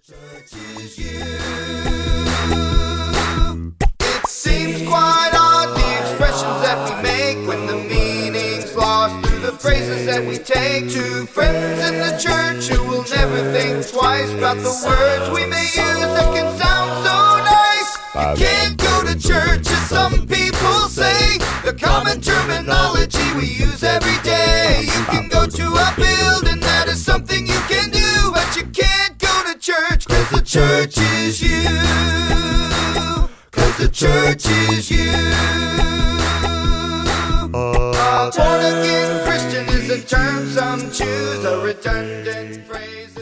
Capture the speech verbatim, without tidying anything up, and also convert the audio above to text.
church is you. It seems quite odd, the expressions that we make when the meaning's lost through the phrases that we take. To friends in the church who will never think twice about the words we may use that can sound so nice. You can't go to church, as some people say, the common terminology we use every day. You can go to a building, that is something you can do, but you can't go to church, cause the church is you. Cause the church is you. A born again Christian is a term some choose, a redundant phrase.